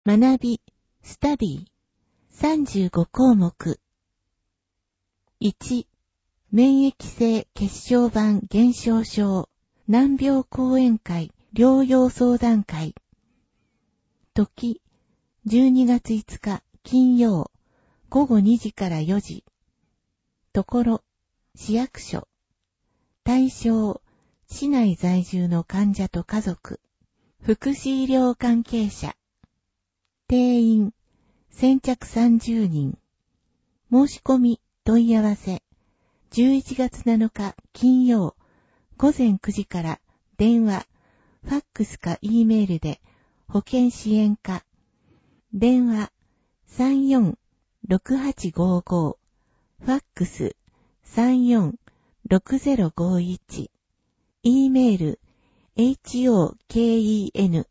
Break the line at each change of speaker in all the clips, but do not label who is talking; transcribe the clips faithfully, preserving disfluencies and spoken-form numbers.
学び、スタディ、さんじゅうごこうもく。いち、免疫性血小板減少症難病講演会療養相談会。時、じゅうにがついつか金曜、ごごにじからよじ。ところ、市役所。対象、市内在住の患者と家族。福祉医療関係者。定員、先着さんじゅうにん。申し込み、問い合わせ。じゅういちがつなのか金曜、ごぜんくじから電話、ファックスか E メールで保健支援課。電話 さんよんろくはちごご、ファックス さんよんろくぜろごいち、E メール ホケン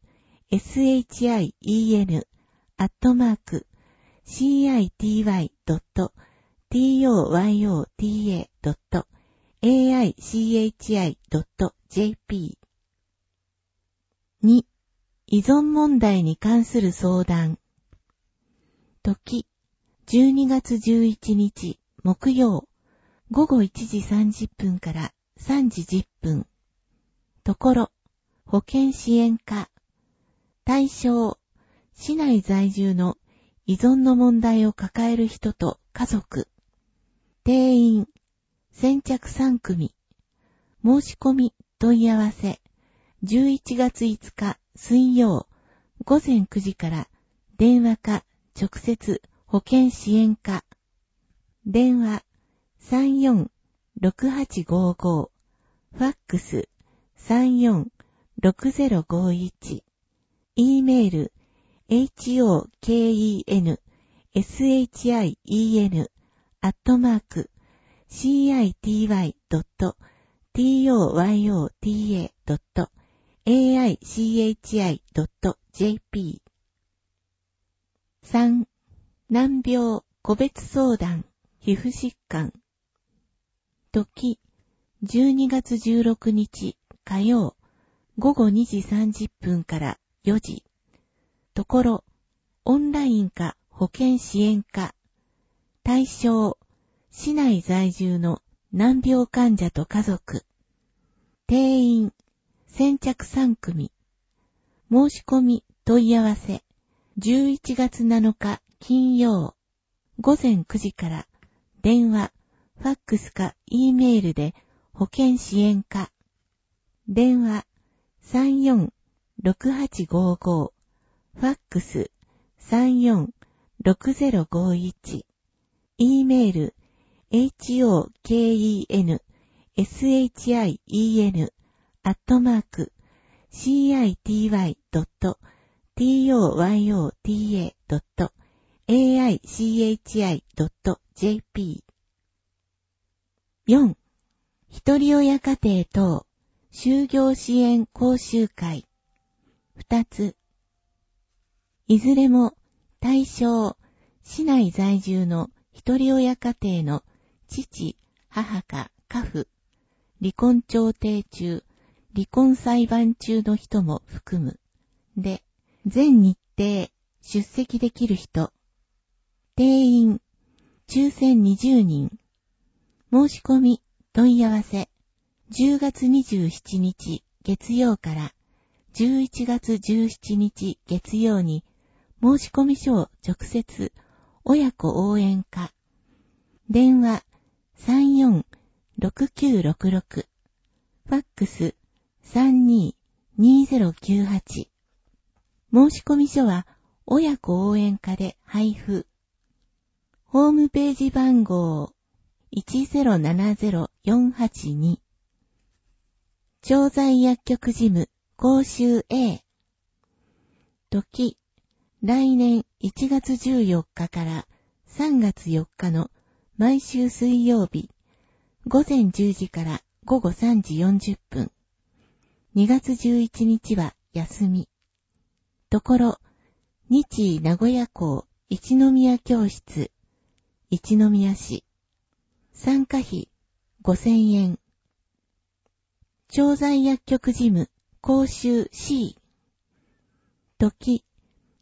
シン アットマーク シーアイティーワイ ドット トヨタ ドット エーアイシーエイチアイ ドット ジェーピー。に、依存問題に関する相談。時、じゅうにがつじゅういちにち木曜、ごごいちじさんじゅっぷんからさんじじゅっぷん。ところ、保健支援課。対象、市内在住の依存の問題を抱える人と家族。定員、先着さんくみ。申し込み、問い合わせ。じゅういちがついつか水曜、ごぜんくじから電話か直接保健支援課。電話 さんよんろくはちごご、ファックス さんよんろくぜろごいち、E メール ホケンシン アットマーク シーアイティーワイ ドット トヨタ ドット エーアイシーエイチアイ ドット ジェーピー。さん、難病個別相談皮膚疾患。時、じゅうにがつじゅうろくにち火曜、ごごにじさんじゅっぷんからよじ。ところ、オンラインか保健支援課。対象、市内在住の難病患者と家族。定員、先着さんくみ。申し込み、問い合わせ。じゅういちがつなのか金曜、ごぜんくじから電話、ファックスか E メールで保健支援課。電話 さんよんろくはちごご、ファックス さんよんろくぜろごいち、E メール ホケンシン アットマーク シーアイティーワイ ドット トヨタ ドット エーアイシーエイチアイ ドット ジェーピー。よん、ひとり親家庭等就業支援講習会。ふたつ。いずれも対象、市内在住のひとり親家庭の父、母か家父、離婚調停中、離婚裁判中の人も含む。で、全日程、出席できる人。定員、抽選にじゅうにん。申し込み、問い合わせ。じゅうがつにじゅうしちにち月曜からじゅういちがつじゅうしちにち月曜に申し込み書を直接親子応援課。電話 さんよんろくきゅうろくろく、ファックス さんにーにーぜろきゅうはち。申し込み書は親子応援課で配布。ホームページ番号 いちぜろななぜろよんはちに。調剤薬局事務講習 A。時、来年いちがつじゅうよっかからさんがつよっかの毎週水曜日、ごぜんじゅうじからごごさんじよんじゅっぷん。にがつじゅういちにちは休み。ところ、日医名古屋校一宮教室、一宮市。参加費ごせんえん。調剤薬局事務講習 C。時、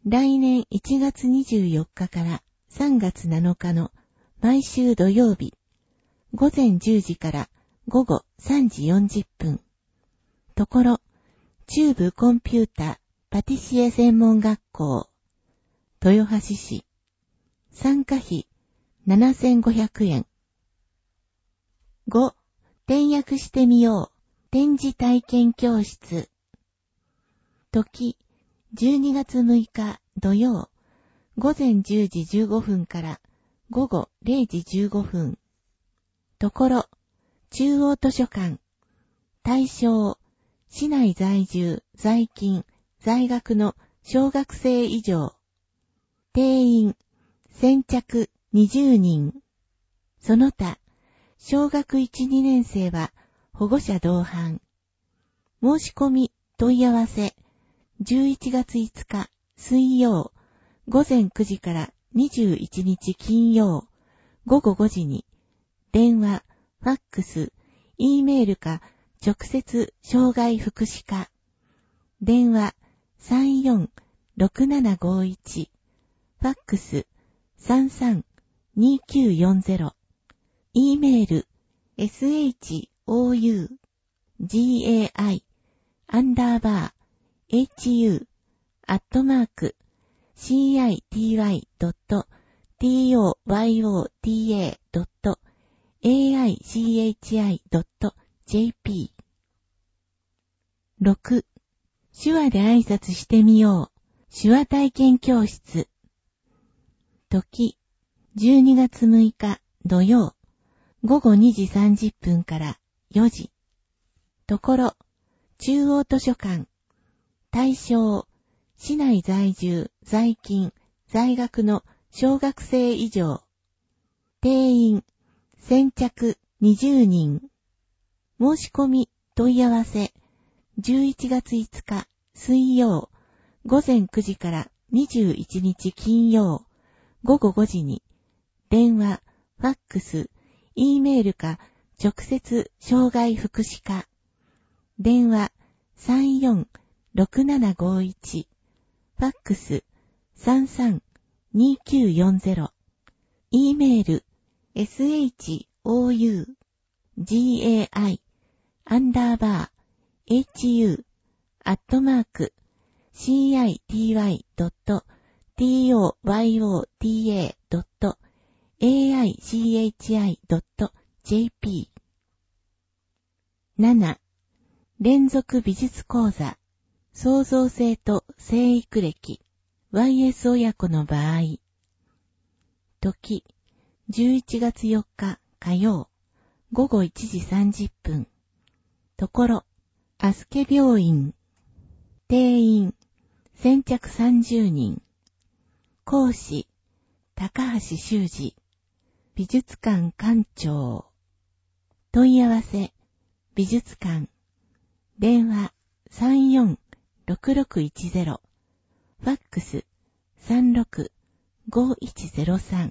来年いちがつにじゅうよっかからさんがつなのかの毎週土曜日、午前じゅうじから午後さんじよんじゅっぷん。ところ、中部コンピュータパティシエ専門学校、豊橋市、参加費ななせんごひゃくえん。ご. 転訳してみよう。展示体験教室。時、じゅうにがつむいか土曜、午前じゅうじじゅうごふんから午後れいじじゅうごふん。ところ、中央図書館。対象、市内在住、在勤、在学の小学生以上。定員、先着にじゅうにん。その他、小学いち、にねん生は保護者同伴。申し込み、問い合わせ、じゅういちがついつか水曜、午前くじからにじゅういちにち金曜、午後ごじに、電話、ファックス、Eメールか直接障害福祉課。電話 さんよんろくななごいち、ファックス さんさんにきゅうよんゼロ。E メール shougai アンダーバー hu アットマーク city.toyota.aichi.jp。 ろく. 手話で挨拶してみよう。手話体験教室。時、じゅうにがつむいか土曜、午後にじさんじゅっぷんからよじ。ところ、中央図書館。対象、市内在住、在勤、在学の小学生以上。定員、先着にじゅうにん。申し込み、問い合わせ、じゅういちがついつか水曜、午前くじからにじゅういちにち金曜、午後ごじに、電話、ファックス、E メールか直接障害福祉課。電話 さんよんろくななごいち、ファックス さんさんにきゅうよんゼロ。E メール shougai アンダーバー hu アットマーク city.toyota.aichi.jp。 なな. 連続美術講座、創造性と生育歴、ワイエス 親子の場合。時、じゅういちがつよっか火曜、午後いちじさんじゅっぷん。ところ、アスケ病院。定員、先着さんじゅうにん。講師、高橋修二。美術館館長。問い合わせ、美術館。電話 さんよんろくろくいちゼロ。ファックス さんろくごいちゼロさん。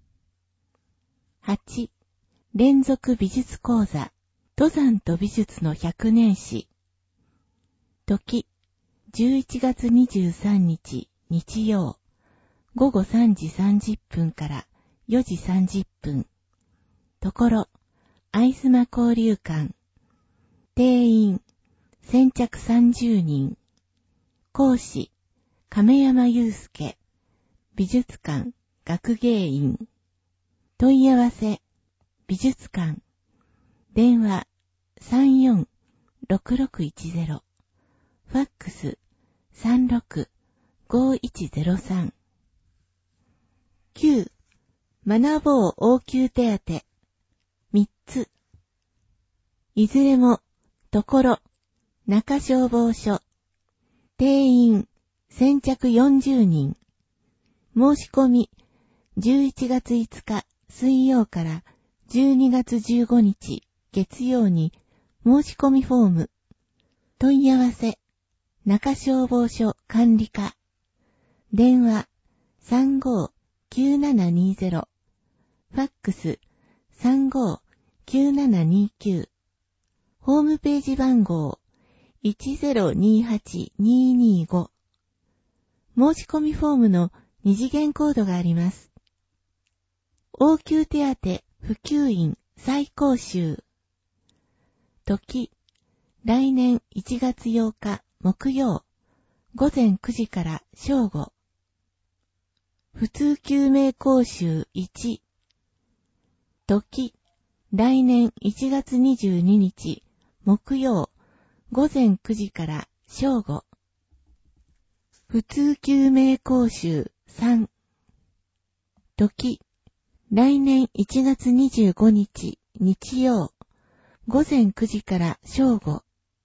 はち. 連続美術講座、登山と美術のひゃくねん史。時、じゅういちがつにじゅうさんにち日曜、午後さんじさんじゅっぷんからよじさんじゅっぷん。ところ、会津間交流館。定員、先着さんじゅうにん。講師、亀山祐介。美術館、学芸員。問い合わせ、美術館。電話、さんよんろくろくいちゼロ。ファックス、さんろくごいちゼロさん。きゅう. 学ぼう応急手当。みっつ。いずれも、ところ、中消防署。定員、先着よんじゅうにん。申し込み、じゅういちがついつか水曜からじゅうにがつじゅうごにち月曜に申し込みフォーム。問い合わせ、中消防署管理課。電話、さんごきゅうななにゼロ。ファックス、さんごきゅうななにきゅう。ホームページ番号、いちゼロにはちにーにーご。 申し込みフォームの二次元コードがあります。応急手当普及員再講習。時、来年いちがつようか木曜、午前くじから正午。普通救命講習いち。時、来年いちがつにじゅうににち木曜、午前くじから正午。普通救命講習さん。時、来年いちがつにじゅうごにち日曜、午前くじから正午。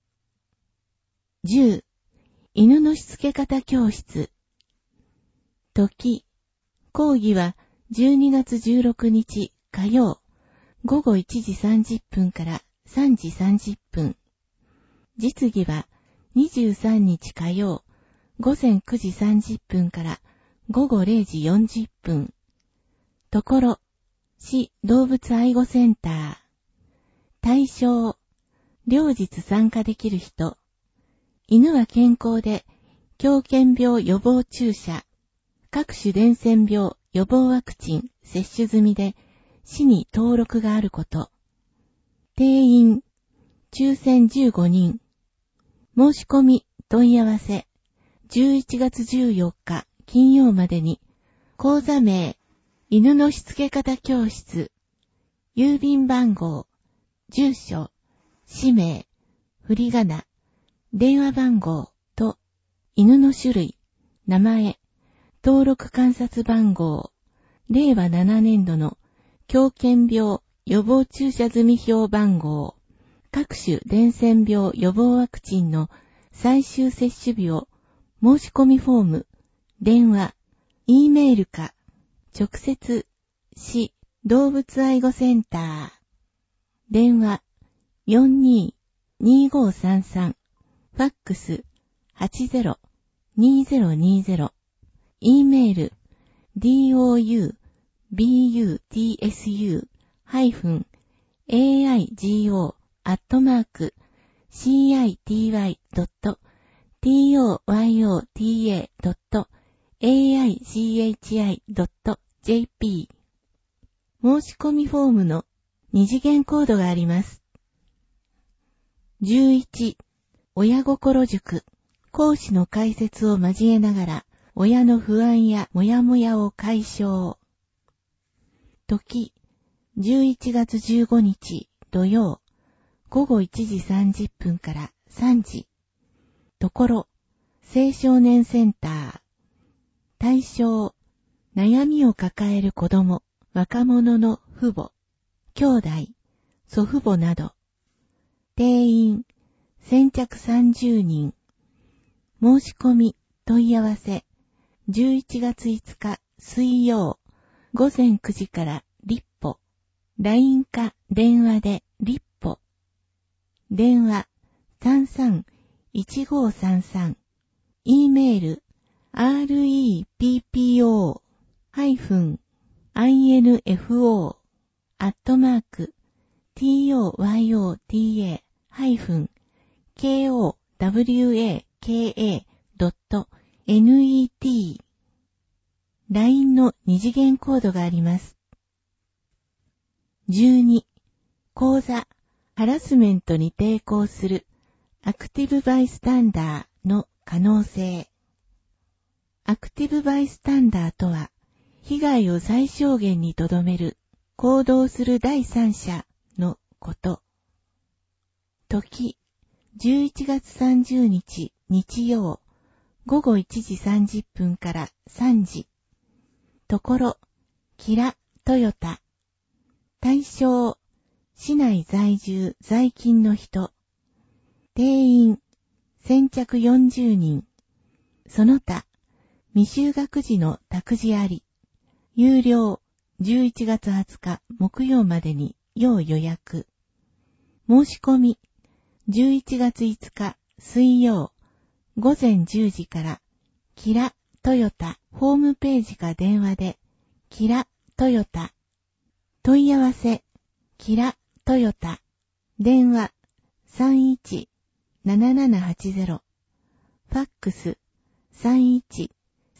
じゅう、犬のしつけ方教室。時、講義はじゅうにがつじゅうろくにち火曜、午後いちじさんじゅっぷんからさんじさんじゅっぷん。実技はにじゅうさんにち火曜、午前くじさんじゅっぷんから午後れいじよんじゅっぷん。ところ、市動物愛護センター。対象、両日参加できる人。犬は健康で、狂犬病予防注射、各種伝染病予防ワクチン接種済みで、市に登録があること。定員、抽選じゅうごにん。申し込み、問い合わせ、じゅういちがつじゅうよっか金曜までに、講座名、犬のしつけ方教室、郵便番号、住所、氏名、振り仮名、電話番号と、犬の種類、名前、登録観察番号、れいわななねんどの狂犬病予防注射済表番号、各種伝染病予防ワクチンの最終接種日を申し込みフォーム、電話、Eメールか、直接、市動物愛護センター、電話 よんにーにーごーさんさん、ファックス はちぜろにーぜろにーぜろ、Eメール ドゥビューティーエスユー ハイフン エーアイジーオー アットマーク シーアイティーワイ ドット トヨタ ドット エーアイシーエイチアイ ドット ジェーピー 申し込みフォームの二次元コードがあります。じゅういち、親心塾。講師の解説を交えながら、親の不安やモヤモヤを解消。時、じゅういちがつじゅうごにち土曜、午後いちじさんじゅっぷんからさんじ。ところ、青少年センター。対象、悩みを抱える子供、若者の父母、兄弟、祖父母など。定員、先着さんじゅうにん。申し込み、問い合わせ、じゅういちがついつか水曜、午前くじから立歩。ライン か電話で立歩。電話さんさんいちごーさんさん。E メール アールイーピーピーオー ハイフン アイエヌエフオー アットマーク トヨタ ハイフン ケーオーダブリューエーケーエー ドット ネット ライン の二次元コードがあります。じゅうに、講座、ハラスメントに抵抗する、アクティブバイスタンダーの可能性。アクティブバイスタンダーとは、被害を最小限にとどめる、行動する第三者のこと。時、じゅういちがつさんじゅうにち日曜、午後いちじさんじゅっぷんからさんじ。ところ、キラトヨタ。対象、市内在住在勤の人。定員、先着よんじゅうにん。その他、未就学児の託児あり。有料、じゅういちがつはつか木曜までに要予約。申し込み、じゅういちがついつか水曜、午前じゅうじから、キラトヨタホームページか電話で、キラトヨタ。問い合わせ、キラトヨタ。電話、さんいちななななはちゼロ。ファックス、さんいち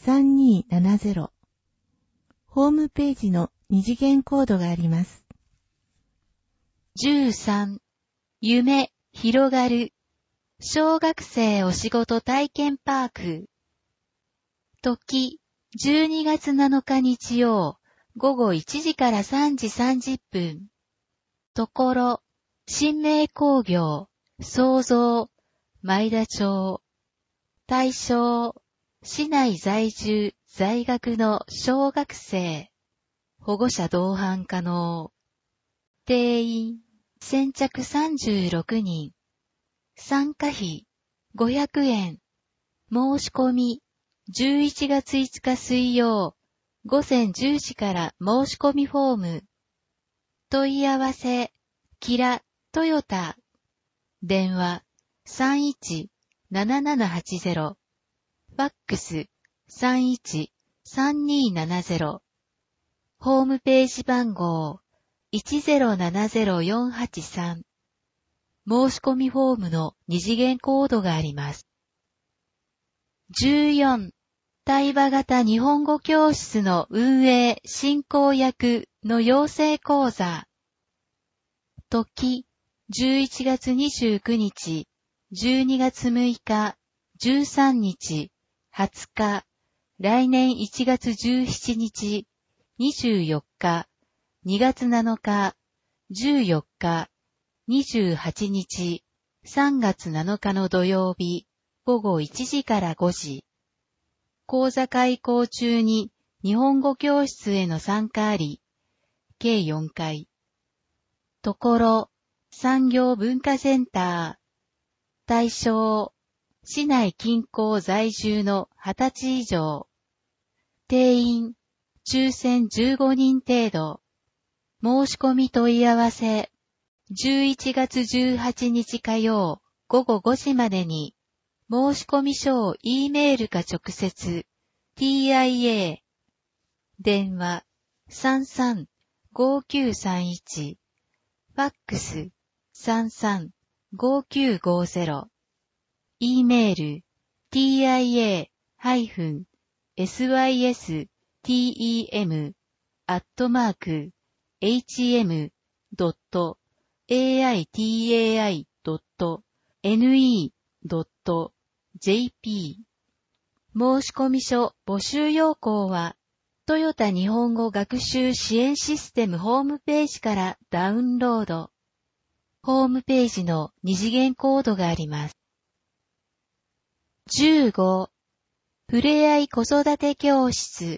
さんにーななゼロ。ホームページの二次元コードがあります。
じゅうさん、夢広がる小学生お仕事体験パーク。時、じゅうにがつなのか日曜、午後いちじからさんじさんじゅっぷん。ところ、新明工業、創造、前田町。対象、市内在住、在学の小学生。保護者同伴可能。定員、先着さんじゅうろくにん。参加費、ごひゃくえん。申し込み、じゅういちがついつか水曜、午前じゅうじから申し込みフォーム。問い合わせ、キラ、トヨタ。電話、さんいちななななはちゼロ。ファックス、さんいちさんにーななゼロ。ホームページ番号、いちゼロななゼロよんはちさん。申し込みフォームの二次元コードがあります。じゅうよん、対話型日本語教室の運営進行役の養成講座。時、じゅういちがつにじゅうくにち、じゅうにがつむいか、じゅうさんにち、はつか、来年いちがつじゅうしちにち、にじゅうよっか、にがつなのか、じゅうよっか、にじゅうはちにち、さんがつなのかの土曜日、午後いちじからごじ。講座開講中に日本語教室への参加あり、計よんかい。ところ、産業文化センター。対象、市内近郊在住のはたち以上。定員、抽選じゅうごにん程度。申し込み問い合わせ、じゅういちがつじゅうはちにち火曜、午後ごじまでに、申し込み書を E メールか直接、ティーアイエー。電話、さんさんごきゅうさんいち。ファックス、さんさんごきゅうごゼロ。E メール、ティーアイエー エスワイエスティーイーエム アットマーク エイチエム ドット エーアイティーエーアイ ドット エヌイー ドット ジェーピー。申込書募集要項は、トヨタ日本語学習支援システムホームページからダウンロード。ホームページの二次元コードがあります。じゅうご、ふれあい子育て教室。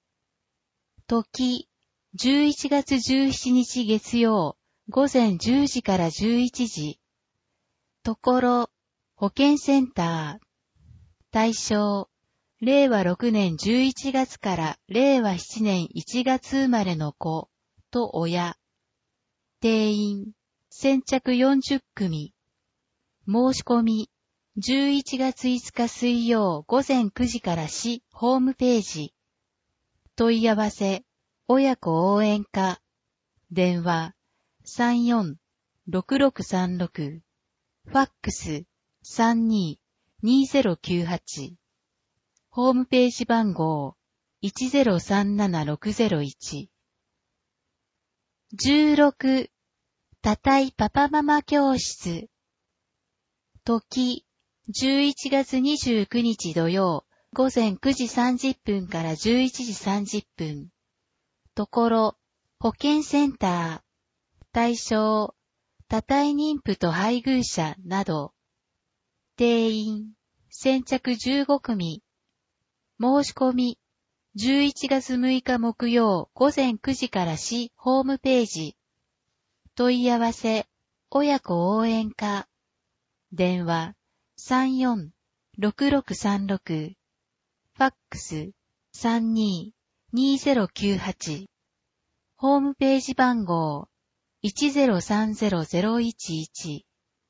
時、じゅういちがつじゅうしちにち月曜、午前じゅうじからじゅういちじ。ところ、保健センター。対象、れいわろくねんじゅういちがつかられいわしちねんいちがつ生まれの子と親。定員、先着よんじゅっくみ。申し込み、じゅういちがついつか水曜午前くじから市ホームページ。問い合わせ、親子応援課。電話、さんよんろくろくさんろく。ファックス、さんにーにーゼロきゅうはち。ホームページ番号、いちゼロさんななろくゼロいち。じゅうろく、たたいパパママ教室。時、じゅういちがつにじゅうくにち土曜、午前くじさんじゅっぷんからじゅういちじさんじゅっぷん。ところ、保健センター。対象、多胎妊婦と配偶者など。定員、先着じゅうごくみ。申し込み、じゅういちがつむいか木曜午前くじから市ホームページ。問い合わせ、親子応援課。電話、さんよんろくろくさんろく。ファックス、さんにーにーゼロきゅうはち。ホームページ番号、いちゼロさんゼロゼロいちいち。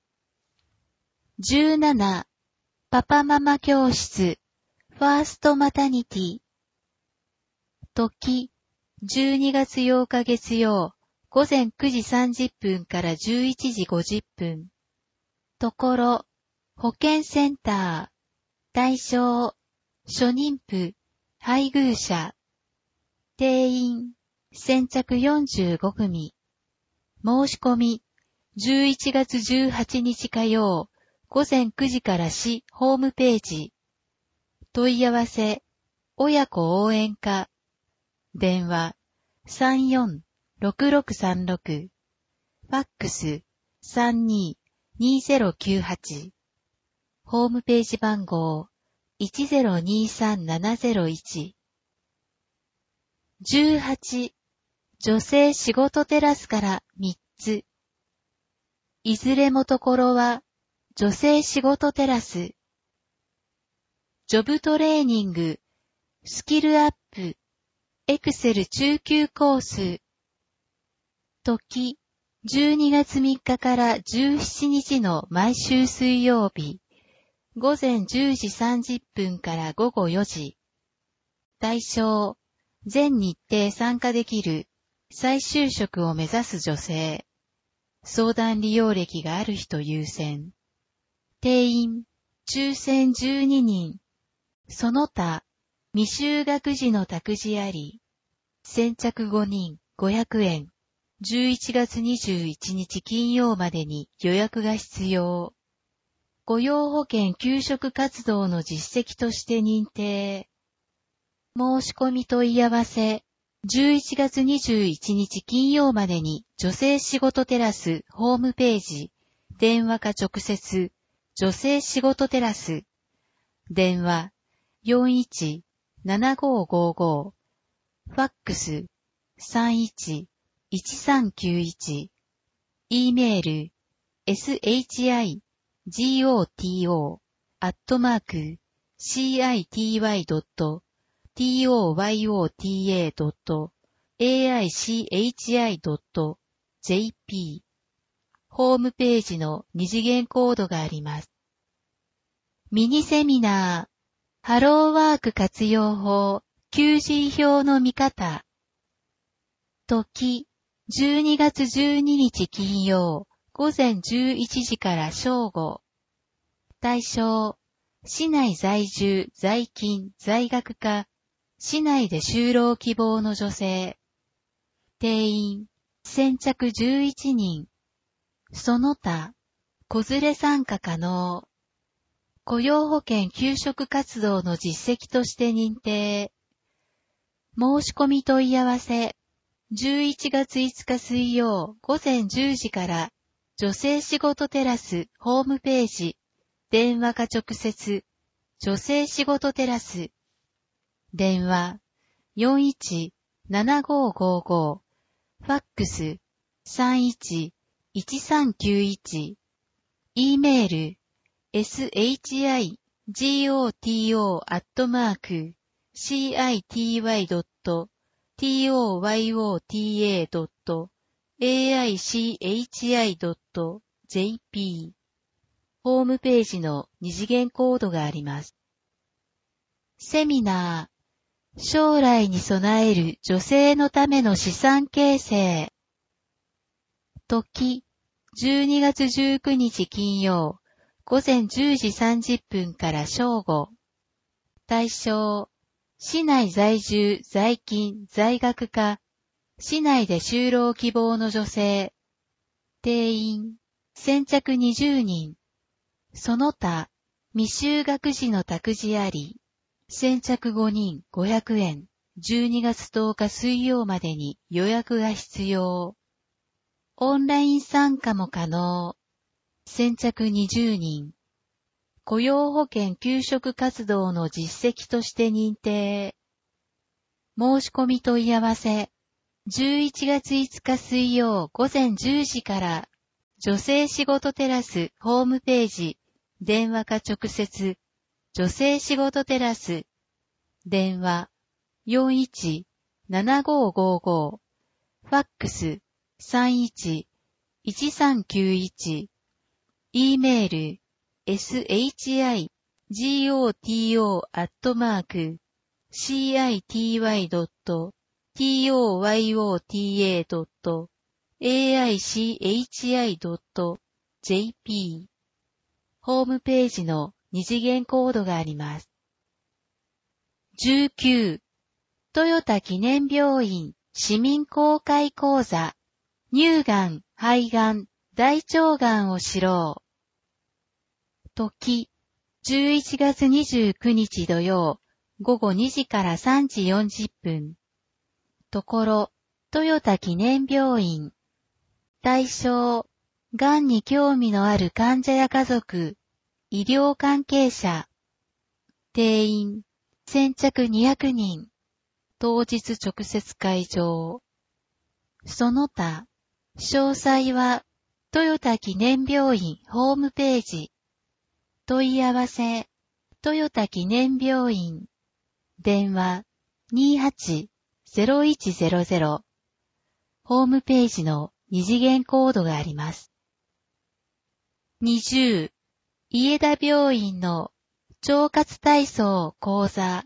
じゅうなな、パパママ教室、ファーストマタニティ。時、じゅうにがつようか月曜、午前くじさんじゅっぷんからじゅういちじごじゅっぷん。ところ、保健センター。対象、初妊婦、 配偶者。定員、先着よんじゅうごくみ。申し込み、じゅういちがつじゅうはちにち火曜、ごぜんくじから市ホームページ。問い合わせ、親子応援課。電話、さんよんろくろくさんろく。ファックス、さんにーにーぜろきゅうはち。ホームページ番号、いちぜろにさんななぜろいち。じゅうはち、女性仕事テラスからみっつ。いずれもところは、女性仕事テラス。ジョブトレーニング、スキルアップ、エクセル中級コース。時、じゅうにがつみっかからじゅうしちにちの毎週水曜日。ごぜんじゅうじさんじゅっぷんからごごよじ。対象、全日程参加できる、再就職を目指す女性。相談利用歴がある人優先。定員、抽選じゅうににん。その他、未就学児の託児あり。先着ごにん、ごひゃくえん。じゅういちがつにじゅういちにち金曜までに予約が必要。雇用保険給食活動の実績として認定。申し込み問い合わせ。じゅういちがつにじゅういちにち金曜までに女性仕事テラスホームページ。電話か直接。女性仕事テラス。電話 よんいちななごごご。ファックス さんいちいちさんきゅういち。E メール エスエイチアイジーオーティーオー アットマーク シーアイティーワイ ドット トヨタ ドット エーアイシーエイチアイ ドット ジェーピー。ホームページの二次元コードがあります。ミニセミナー、ハローワーク活用法、求人票の見方。時、じゅうにがつじゅうににち金曜、ごぜんじゅういちじから正午。対象、市内在住、在勤、在学か、市内で就労希望の女性。定員、先着じゅういちにん。その他、子連れ参加可能。雇用保険給食活動の実績として認定。申し込み問い合わせ。じゅういちがついつか水曜ごぜんじゅうじから女性仕事テラスホームページ。電話か直接。女性仕事テラス。電話 よんいちななごごご。ファックス さんいちいちさんきゅういち。E メール エスエイチアイジーオーティーオー アットマーク シーアイティーワイ ドット トヨタ ドット エーアイシーエイチアイ ドット ジェーピー。ホームページの二次元コードがあります。セミナー、将来に備える女性のための資産形成。時、じゅうにがつじゅうくにち金曜、ごぜんじゅうじさんじゅっぷんから正午。対象、市内在住、在勤、在学か、市内で就労希望の女性。定員、先着にじゅうにん。その他、未就学児の託児あり。先着ごにんごひゃくえん。じゅうにがつとおか水曜までに予約が必要。オンライン参加も可能。先着にじゅうにん。雇用保険給食活動の実績として認定。申し込み問い合わせ。じゅういちがついつか水曜ごぜんじゅうじから女性仕事テラスホームページ。電話か直接。女性仕事テラス。電話 よんいちななごごご。ファックス さんいちいちさんきゅういち。E メール エスエイチアイジーオーティーオー アットマーク シーアイティーワイ ドット トヨタ ドット エーアイシーエイチアイ ドット ジェーピー。ホームページの二次元コードがあります。 じゅうきゅう、トヨタ記念病院市民公開講座、乳がん、肺がん、大腸がんを知ろう。時、じゅういちがつにじゅうくにち土曜、ごごにじからさんじよんじゅっぷん。ところ、トヨタ記念病院。対象、がんに興味のある患者や家族、医療関係者。定員、先着にひゃくにん。当日直接会場。その他、詳細は、トヨタ記念病院ホームページ。問い合わせ、トヨタ記念病院。電話、にーはち ゼロいちゼロゼロ。ホームページの二次元コードがあります。にじゅう、家田病院の腸活体操講座。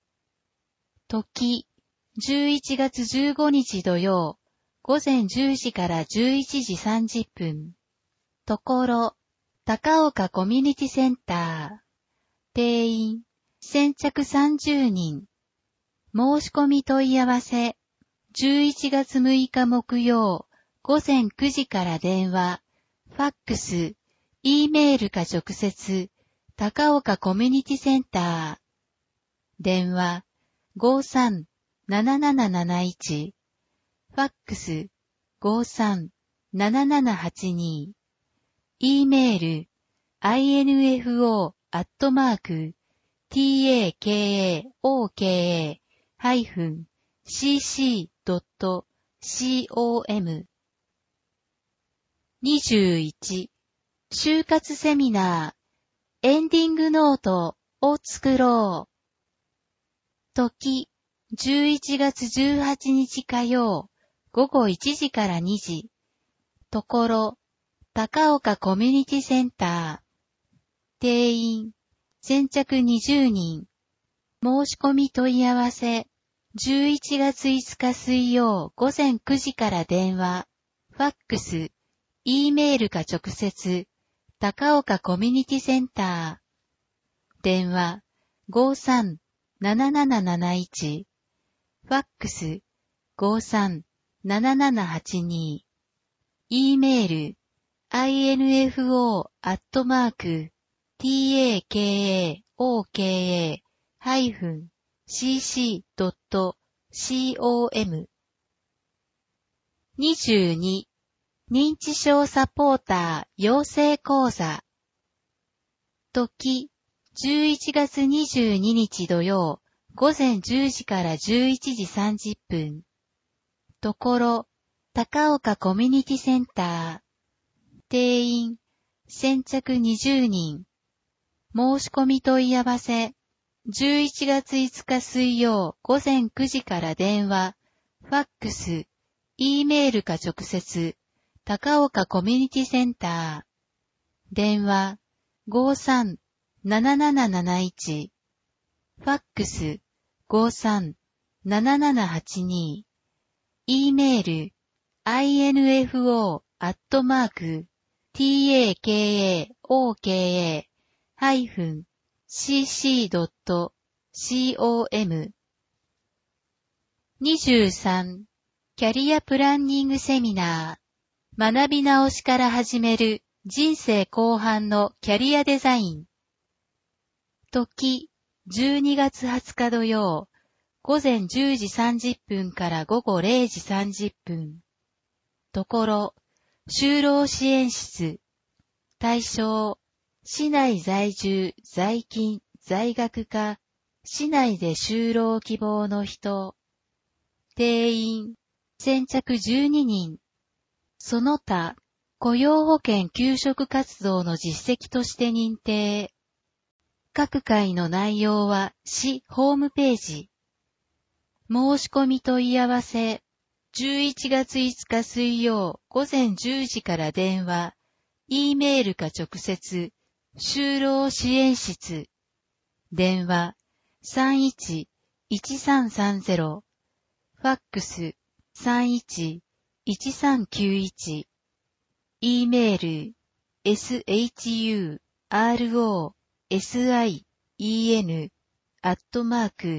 時、じゅういちがつじゅうごにち土曜、ごぜんじゅうじからじゅういちじさんじゅっぷん。ところ、高岡コミュニティセンター。定員、先着さんじゅうにん。申し込み問い合わせ、じゅういちがつむいか木曜、ごぜんくじから電話、ファックス、E メールか直接、高岡コミュニティセンター。電話、ごーさん なななななないち。ファックス、ごーさん ななななはちに。E メール、アイエヌエフオー アットマーク、タカオカ ハイフン シーシー ドット コム。にじゅういち、就活セミナー、エンディングノートを作ろう。時、じゅういちがつじゅうはちにち火曜、ごごいちじからにじ。ところ、高岡コミュニティセンター。定員、先着にじゅうにん。申し込み問い合わせ、じゅういちがついつか水曜ごぜんくじから電話、ファックス、E メールか直接、高岡コミュニティセンター。電話、ごーさん なななななないち。ファックス、ごーさん ななななはちに。E メール、アイエヌエフオー アットマーク、タカオカ ハイフン シーシー ドット コム。にじゅうに、認知症サポーター養成講座。時、じゅういちがつにじゅうににち土曜、ごぜんじゅうじからじゅういちじさんじゅっぷん。ところ、高岡コミュニティセンター。定員、先着にじゅうにん。申し込み問い合わせ、じゅういちがついつか水曜ごぜんくじから電話、ファックス、E メールか直接、高岡コミュニティセンター。電話、ごーさん なななななないち。ファックス、ごーさん ななななはちに。E メール、アイエヌエフオー アットマーク、タカオカ ハイフン シーシー ドット コム。にじゅうさん、キャリアプランニングセミナー。学び直しから始める人生後半のキャリアデザイン。時、じゅうにがつはつか土曜、ごぜんじゅうじさんじゅっぷんからごごれいじさんじゅっぷん。ところ、就労支援室。対象、市内在住、在勤、在学か、市内で就労希望の人。定員、先着じゅうににん。その他、雇用保険給食活動の実績として認定。各回の内容は市ホームページ。申し込み問い合わせ、じゅういちがついつか水曜ごぜんじゅうじから電話、E メールか直接、就労支援室。電話、さんいち いちさんさんゼロ。ファックス、さんいち いちさんきゅういち。E メール、シュローシン、アットマーク、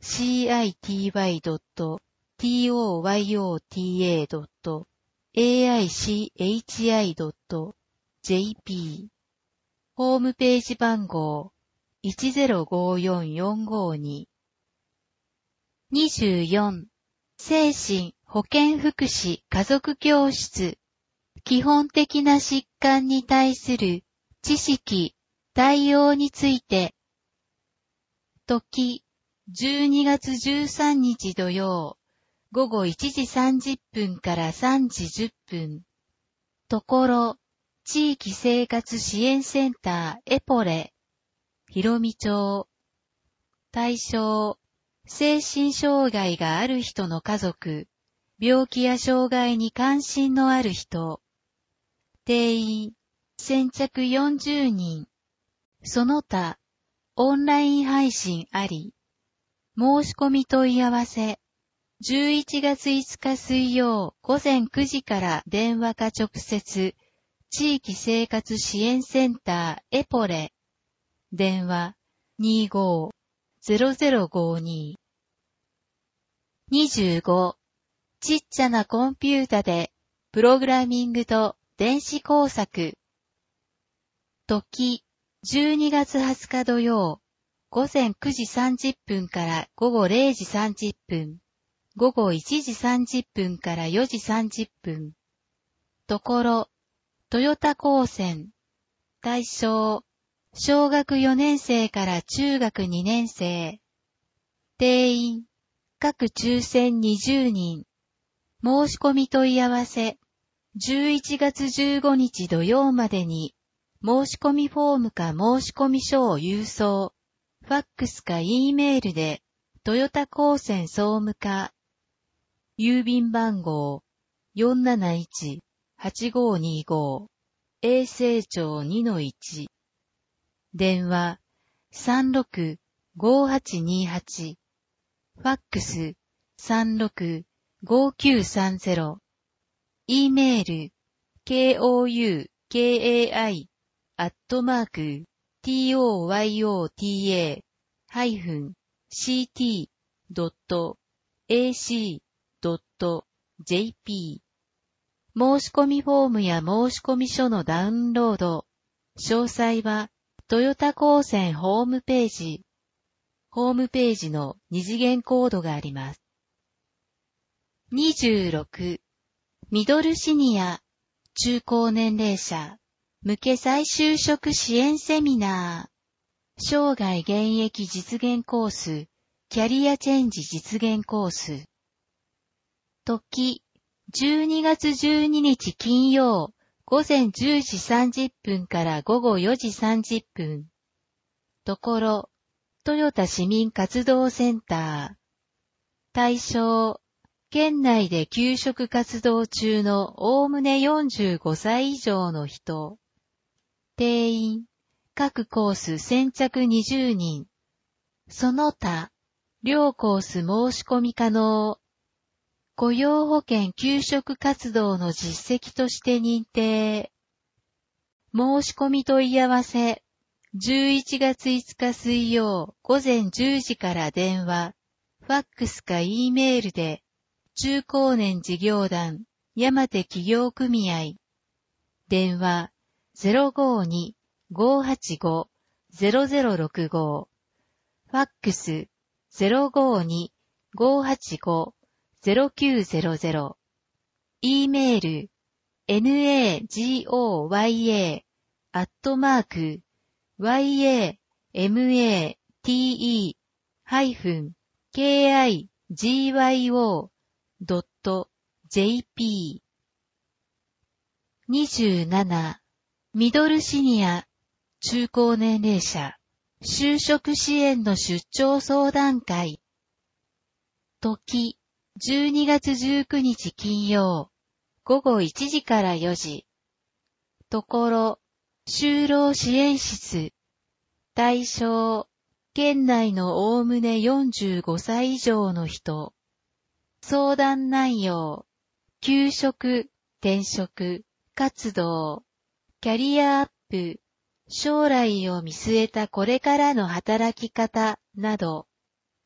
シーアイティーワイドットトヨタドットエーアイシーエイチアイドットジェーピー ホームページ番号 いちゼロごよんよんごに。にじゅうよん. 精神保健福祉家族教室基本的な疾患に対する知識、対応について。時、じゅうにがつじゅうさんにち土曜、午後いちじさんじゅっぷんからさんじじゅっぷん。ところ、地域生活支援センターエポレ、ひろみ町。対象、精神障害がある人の家族、病気や障害に関心のある人。定員、先着よんじゅうにん。その他、オンライン配信あり。申し込み問い合わせ。じゅういちがついつか水曜午前くじから電話か直接、地域生活支援センターエポレ。電話 にじゅうご ゼロゼロごに。にじゅうご. ちっちゃなコンピュータで、プログラミングと電子工作。時、じゅうにがつはつか土曜、午前くじさんじゅっぷんから午後れいじさんじゅっぷん、午後いちじさんじゅっぷんからよじさんじゅっぷん。ところ、トヨタ高専。対象、小学よねん生から中学にねん生。定員、各抽選にじゅうにん。申し込み問い合わせ、じゅういちがつじゅうごにち土曜までに、申し込みフォームか申し込み書を郵送、ファックスか E メールで、トヨタ高専総務課。郵便番号 よんなないちはちごにご 衛生庁 にのいち。電話 さんろくごはちにはち。ファックス さんろくごきゅうさんゼロ。E メール ケーオーユーケーエーアイ アットマーク トヨタ シーティー ドット エーシー ドット ジェーピー。申し込みフォームや申し込み書のダウンロード。詳細はトヨタ高専ホームページ。ホームページの二次元コードがあります。にじゅうろく. ミドルシニア、中高年齢者、向け再就職支援セミナー。生涯現役実現コース、キャリアチェンジ実現コース。時、じゅうにがつじゅうににち金曜、午前じゅうじさんじゅっぷんから午後よじさんじゅっぷん。ところ、トヨタ市民活動センター。対象、県内で給食活動中のおおむねよんじゅうごさい以上の人。定員、各コース先着にじゅうにん。その他、両コース申し込み可能。雇用保険給食活動の実績として認定。申し込み問い合わせ。じゅういちがついつか水曜午前じゅうじから電話、ファックスか E メールで、中高年事業団、山手企業組合。電話 ゼロごに ごはちご ゼロゼロろくご。ファックス ゼロごに ごはちご ゼロきゅうゼロゼロ。E メール ナゴヤ アットマーク ワイエーエムエーティーイー ケーアイジーワイオー ドット ジェーピー。にじゅうなな. ミドルシニア、中高年齢者、就職支援の出張相談会。時、じゅうにがつじゅうくにち金曜、午後いちじからよじ。ところ、就労支援室。対象、県内のおおむねよんじゅうごさい以上の人。相談内容、求職、転職、活動、キャリアアップ、将来を見据えたこれからの働き方など。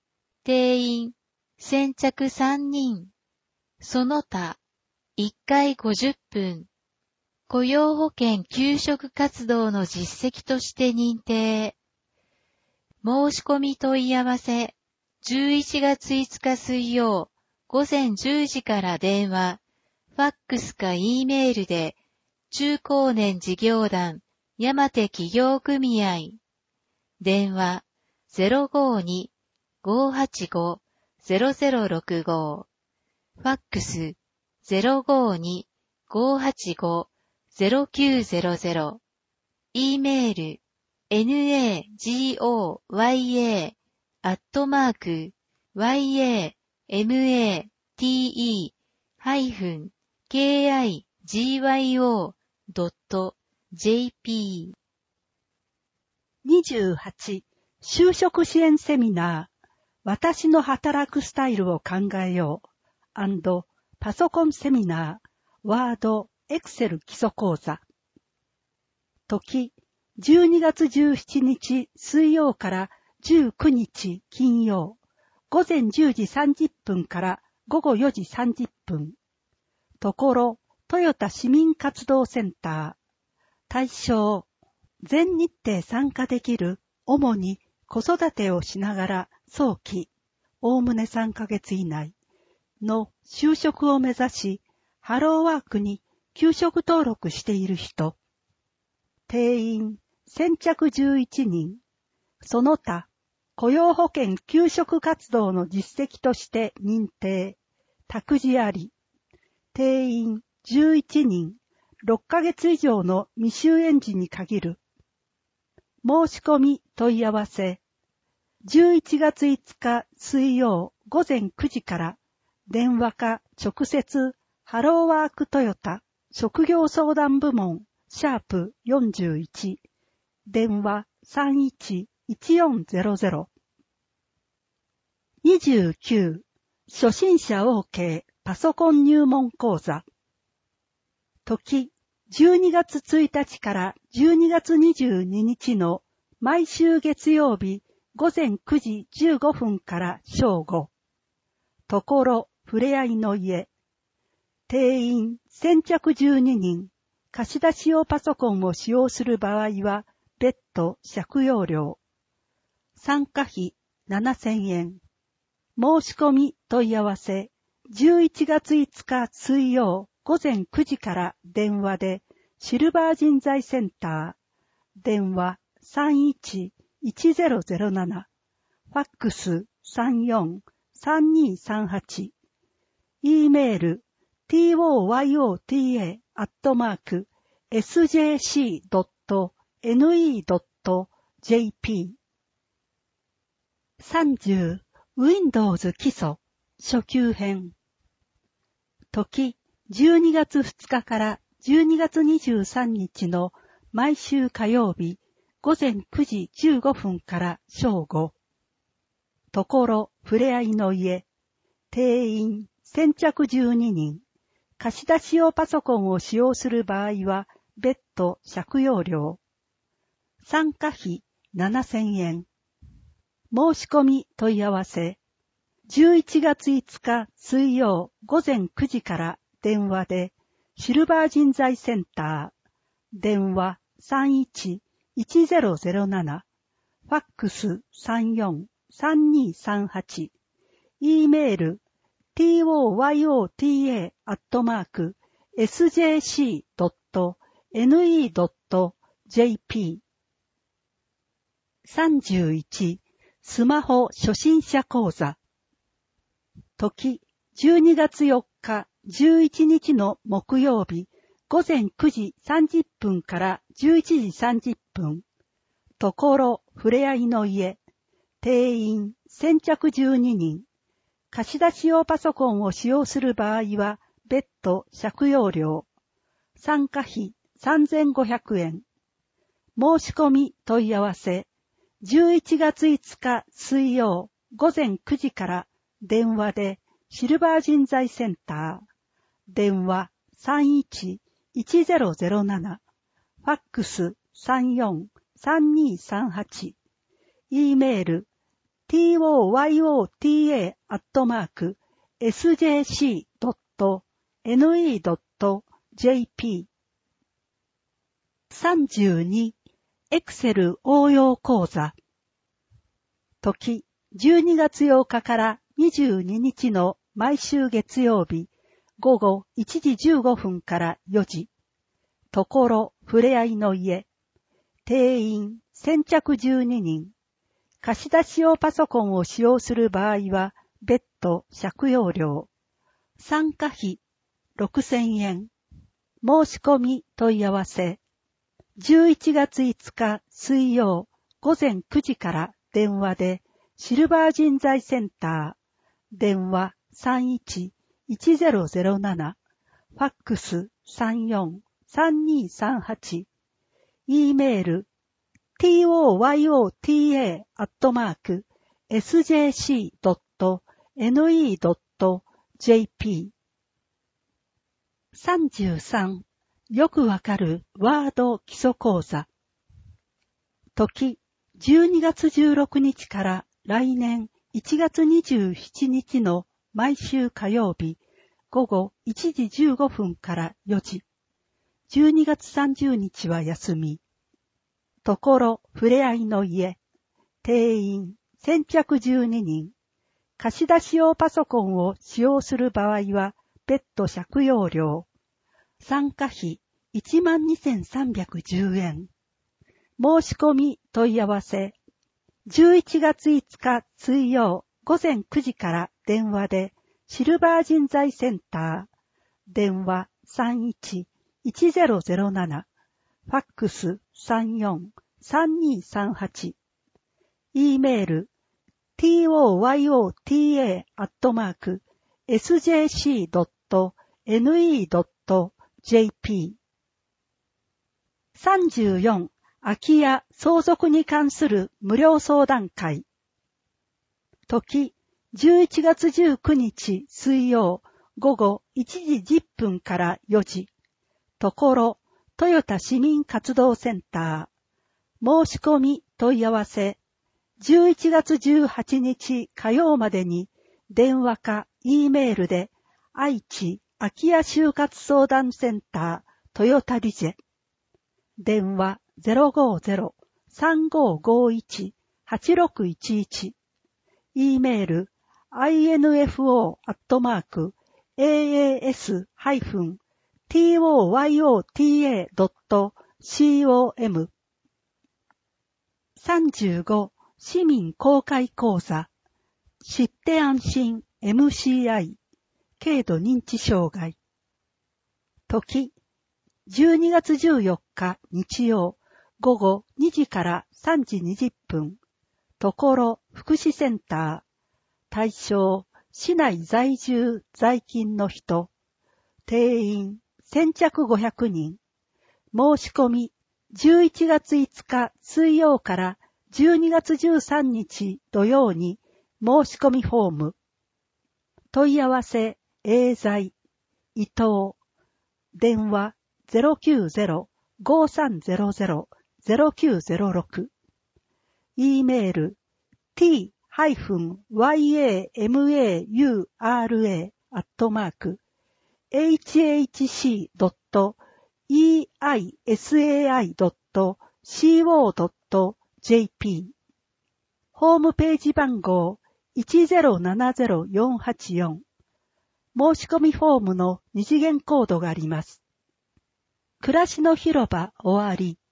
定員、先着さんにん。その他、いっかいごじゅっぷん。雇用保険給食活動の実績として認定。申し込み問い合わせ、じゅういちがついつか水曜、午前じゅうじから電話、ファックスか E メールで、中高年事業団、山手企業組合。電話、ゼロごに ごーはちご ゼロゼロろくご。ファックス、ゼロごに ごーはちご ゼロきゅうゼロゼロ。E メール、ナゴヤ アットマーク ヤマテ ハイフン ケーアイジーワイオー ドット ジェーピー。
にじゅうはち、就職支援セミナー、私の働くスタイルを考えよう&パソコンセミナー、ワード、エクセル基礎講座。時、じゅうにがつじゅうしちにち水曜からじゅうくにち金曜、午前じゅうじさんじゅっぷんから午後よじさんじゅっぷん。ところ、トヨタ市民活動センター。対象、全日程参加できる、主に子育てをしながら早期、おおむねさんかげつ以内の就職を目指し、ハローワークに求職登録している人。定員、先着じゅういちにん。その他、雇用保険求職活動の実績として認定、託児あり。定員じゅういちにん、ろっかげつ以上の未就園児に限る。申し込み問い合わせ。じゅういちがついつか水曜午前くじから電話か直接ハローワークトヨタ職業相談部門シャープよんじゅういち電話 さんいちいちよんゼロゼロ。にじゅうきゅう初心者 OK パソコン入門講座。時、じゅうにがつついたちからじゅうにがつにじゅうににちの毎週月曜日午前くじじゅうごふんから正午。ところ、ふれあいの家。定員、先着じゅうににん。貸し出し用パソコンを使用する場合は、別途借用料。参加費ななせんえん。申し込み問い合わせ。じゅういちがついつか水曜午前くじから電話でシルバー人材センター。電話 さんいちいちゼロゼロなな。ファックス さんよんさんにさんはち。E メール トヨタ アットマーク エスジェーシードットエヌイードットジェーピー。さんじゅう Windows 基礎初級編。時、じゅうにがつふつかからじゅうにがつにじゅうさんにちの毎週火曜日午前くじじゅうごふんから正午。ところ、ふれあいの家。定員、先着じゅうににん。貸し出し用パソコンを使用する場合は、別途借用料。参加費ななせんえん。申し込み問い合わせ。じゅういちがついつか水曜午前くじから電話でシルバー人材センター。電話 さんいちいちゼロゼロなな。ファックス さんよんさんにさんはち。E メール トヨタ アットマーク エスジェーシードットエヌイードットジェーピー。さんじゅういちスマホ初心者講座。時、じゅうにがつよっかじゅういちにちの木曜日午前くじさんじゅっぷんからじゅういちじさんじゅっぷん。ところ、ふれあいの家。定員、先着じゅうににん。貸し出し用パソコンを使用する場合は、別途借用料。参加費さんぜんごひゃくえん。申し込み問い合わせ。じゅういちがついつか水曜午前くじから電話でシルバー人材センター。電話 さんいちいちゼロゼロなな。ファックス さんよんさんにさんはち。E メールトヨタ アットマーク エスジェーシー ドット エヌイー ドット ジェーピー。さんじゅうに、エクセル応用講座。時、じゅうにがつようかからにじゅうににちの毎週月曜日、午後いちじじゅうごふんからよじ。ところ、ふれあいの家。定員、先着じゅうににん。貸し出し用パソコンを使用する場合は、別途借用料。参加費、ろくせんえん。申し込み問い合わせ。じゅういちがついつか水曜午前くじから電話でシルバー人材センター。電話 さんいちいちゼロゼロなな。ファックス さんよんさんにさんはち。E メールトヨタ アットマーク エスジェーシー ドット エヌイー ドット ジェーピー。さんじゅうさん、よくわかるワード基礎講座。時、じゅうにがつじゅうろくにちから来年いちがつにじゅうしちにちの毎週火曜日、午後いちじじゅうごふんからよじ。じゅうにがつさんじゅうにちは休み。ところ、ふれあいの家。定員、先着じゅうににん。貸し出し用パソコンを使用する場合は、別途借用料。参加費、いちまんにせんさんびゃくじゅうえん。申し込み問い合わせ。じゅういちがついつか水曜午前くじから電話で、シルバー人材センター。電話 さんいちいちゼロゼロなな。ファックス さんよんさんにさんはち。E メール トヨタ アットマーク エスジェーシー ドット エヌイー ドット ジェーピー。さんじゅうよん、空き家相続に関する無料相談会。時、じゅういちがつじゅうくにち水曜午後いちじじゅっぷんからよじ。ところ、トヨタ市民活動センター。申し込み問い合わせ。じゅういちがつじゅうはちにち火曜までに電話か E メールで愛知空き家就活相談センタートヨタリジェ。電話 ゼロごゼロ さんごごいち はちろくいちいち。E メール アイエヌエフオー アットマーク エーエーエス ハイフン トヨタ ドット コム。さんじゅうご、市民公開講座。知って安心 エムシーアイ。軽度認知障害。時、じゅうにがつじゅうよっか日曜午後にじからさんじにじゅっぷん。ところ福祉センター。対象、市内在住在勤の人。定員、先着ごひゃくにん。申し込み、じゅういちがついつか水曜からじゅうにがつじゅうさんにち土曜に申し込みフォーム。問い合わせ、エーザイ、伊藤。電話 ゼロきゅうゼロ ごさんゼロゼロ ゼロきゅうゼロろく。E メール トヨタ アットマーク エイチエイチシー ドット イーアイエスエーアイ ドット コム ドット ジェーピー。ホームページ番号 いちゼロななゼロよんはちよん。申し込みフォームの二次元コードがあります。暮らしの広場終わり。